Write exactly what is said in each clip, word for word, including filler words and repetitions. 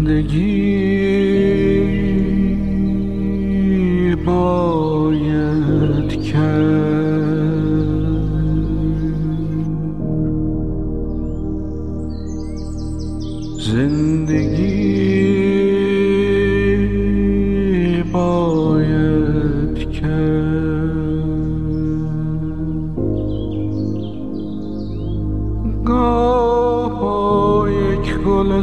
زندگی باید کرد، زندگی باید کرد. گاه با یک گل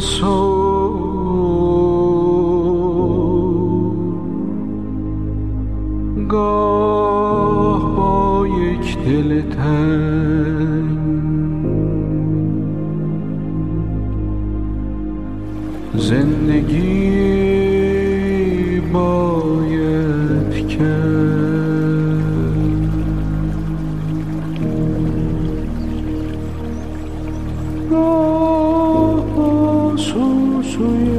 صبح، گاه با یک دل تنگ، زندگی باید کرد. گاه با سوسوی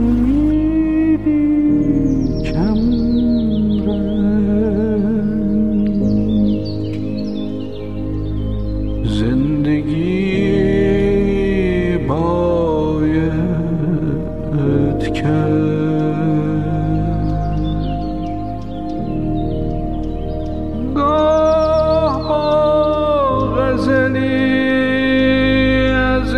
امیدی کم رنگ، زندگی باید کرد. گاه با غزلی از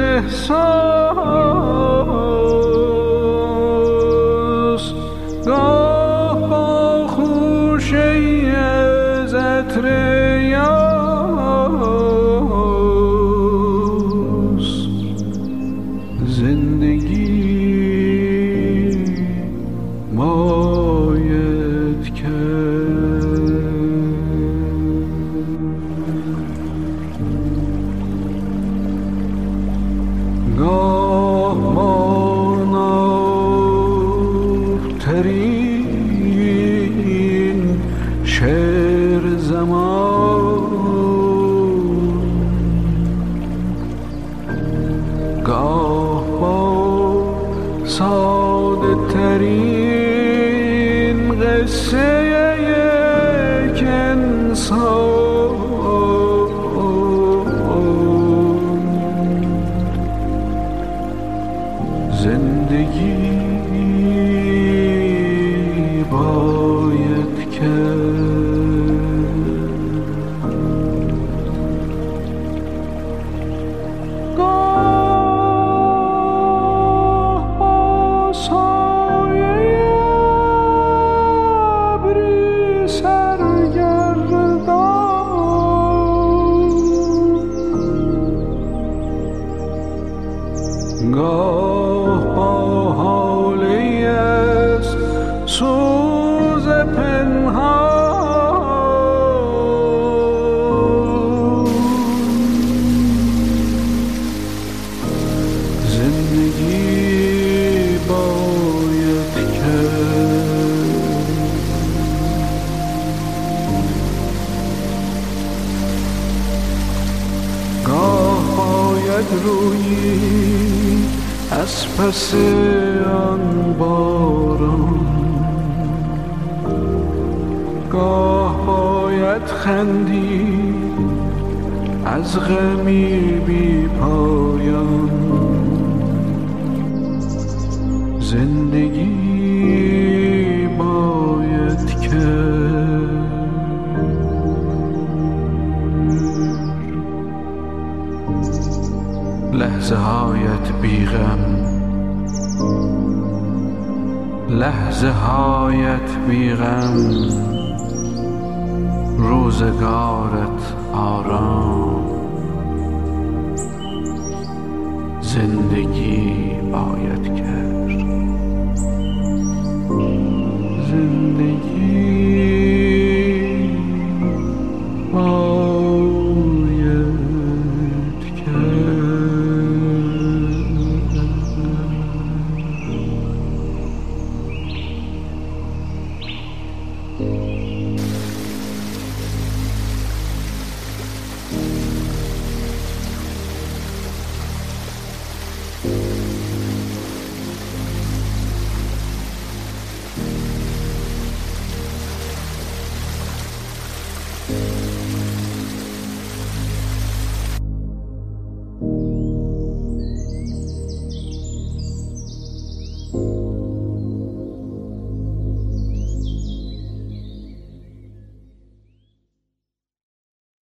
احساس، گاه با خوشه‌ای از عطر یاس، زندگی باید کرد. گاه ماناترین شعر زمان، گاه با ساده ترین قصه یک انسان، زندگی باید کرد. گاه با سایه ابری سرگردان، گاه با حالی از سوز پنهان، زندگی باید کرد. گاه باید رویی از پس آن باران، گاه باید خندید از غمی بی پایان، زندگی باید کرد. لحظه هایت بیغم، لحظه هایت بیغم، روزگارت آرام، زندگی باید کرد. زندگی باید کرد.